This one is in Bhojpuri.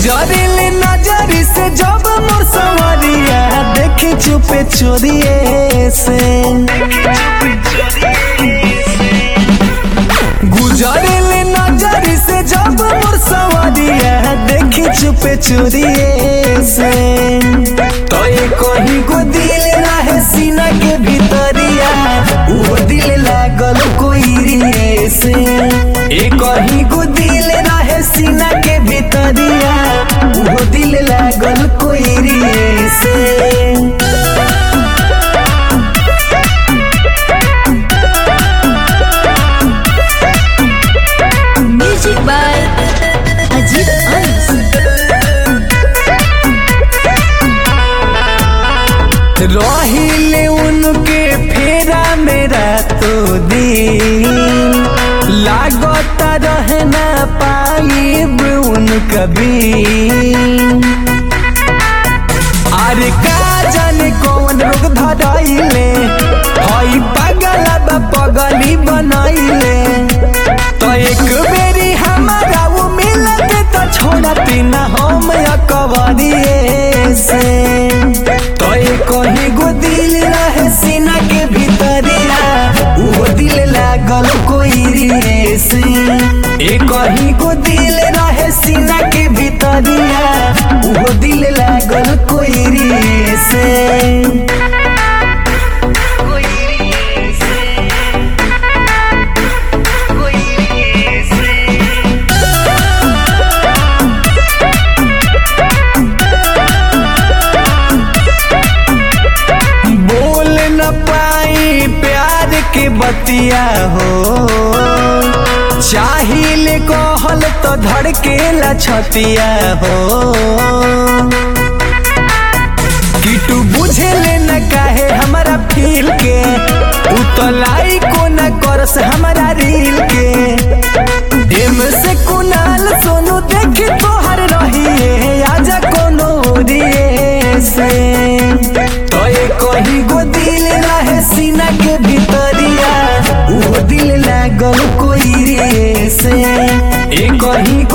गुजरिल नजरी से जब मोर सवरिया देखी चुपे चोरिए से गुजरिल नजरी से जब मोर सवरिया देखी चुपे चोरिए से तो कहीं को दिल रहे सीना के भीतरिया वो दिल लागल कोई रे से कहीं को दिल रहे सीना के भीतरिया वो दिल लागल कोई रे से Music by Ajit Ans. रहिले उनके फेरा मेरा तो दिन लागता रहना पाइब उनका भी अरे का जाने कौन रोग धरैले हई पगला बा पगली बनैले तो एक बेरी हमारा वो मिलत तो छोड़ती ना हम अकबरिए से तो कहीं गो दिल रहे सीना के भीतरिया वो दिल लागल कोई रे से कहीं गो दिल रहे सीना के भीतरिया वो दिल लागल कोई रे से बोल न पाई प्यार के बतिया हो चाहिए कहल तो धड़केला छतिया हो किटू बुझे ले न काहे हमारा फील के उतलाई को न करस हमारा रील के एम से कुनाल सोनू देखी तोहर रही आजा कोनो रिए से तो कहीं गो दिल रहे सीना के भीतरिया वो दिल लागल कोई रे से कहीं